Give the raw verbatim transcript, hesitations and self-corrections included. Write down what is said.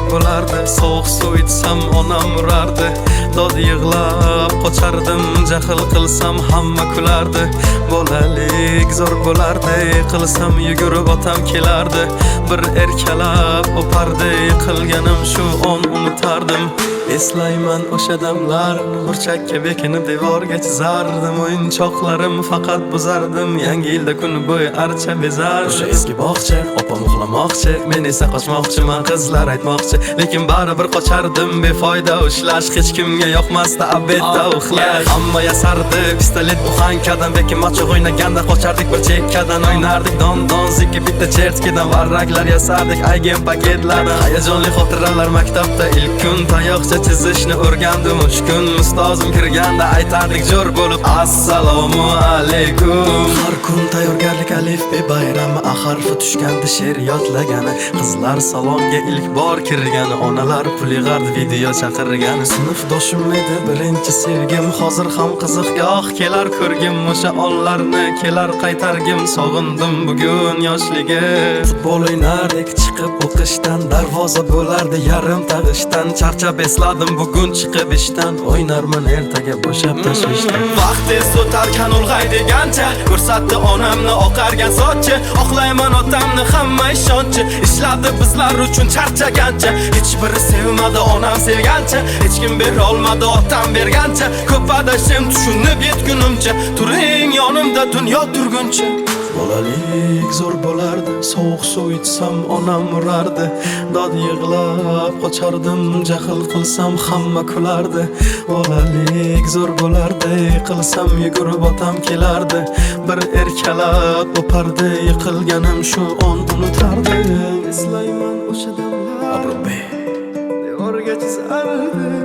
bo'lardi. Sovuq suv ichsam onam urardi. Dod yig'lab qochardim, jahl qilsam hamma kulardi. Bolalik zo'r bo'lardi, qilsam yugurib otam kelardi. Bir erkalab o'pardi, qilganim shu on unutardim. Eslayman o'sha damlar, burchakka bekinib devorga chizardim. O'yinchoqlarim faqat buzardim, yangi yilda kun bo'yi archa bezar. O'sha eski bog'cha, opam uxlamoqchi, men esa qochmoqchiman, qizlar aytmoqchi. Lekin baribir qochardim, befoyda ushlash, hech kimga yoqmasdi abedda uxlash. Hamma yasardi, pistolet buxankadan, bekin machoq o'ynaganda qochardik bir chekkadan. O'ynardik don-don zikki bitta chertkidan, varraklar yasardik aygen paketlardan. Hayajonli xotiralar maktabda ilk kun, tayoqcha chizishni o'rgandim uch kun. Ustozim kirganda aytardik jo'r bo'lib assalomu alaykum. Har kun tayyorgarlik alif be bayrami, a harfi tushganda she'r yodlagani. Qizlar salonga ilk bor kirgani, onalar pul yig'ardi video chaqirgani. Sinfdoshim edi birinchi sevgim, hozir ham qiziqgoh kelar ko'rgim. O'sha onlarni kelar qaytargim, sog'indim bugun yoshligim. Futbol o'ynardik chiqib o'qishdan, darvoza bo'lardi yarim tag'ishdan. Charchab esladim bugun chiqib ishdan, o'ynarman ertaga bo'shab tashvishdan. Vaqt tez o'tarkan ulg'ay degancha, ko'rsatdi onamni oqargan sochi. Oqlayman otamni hamma ishonchi, ishladi bizlar uchun charchagancha. Hech biri sevmadi onam sevgancha, hech kim bera olmadi otam bergancha. Ko'p adashim tushunib yetgunimcha, turing yonimda dunyo turguncha. Bolalik zo'r bo'lardi, sovuq suv ichsam onam urardi. Dod yig'lab qochardim, jahl qilsam hamma kulardi. Bolalik zo'r bo'lardi, qilsam yugurib otam kelardi. Bir erkalab o'pardi, yiqilganim shu on unutardi. Eslayman o'sha damlar, devorga chizardi.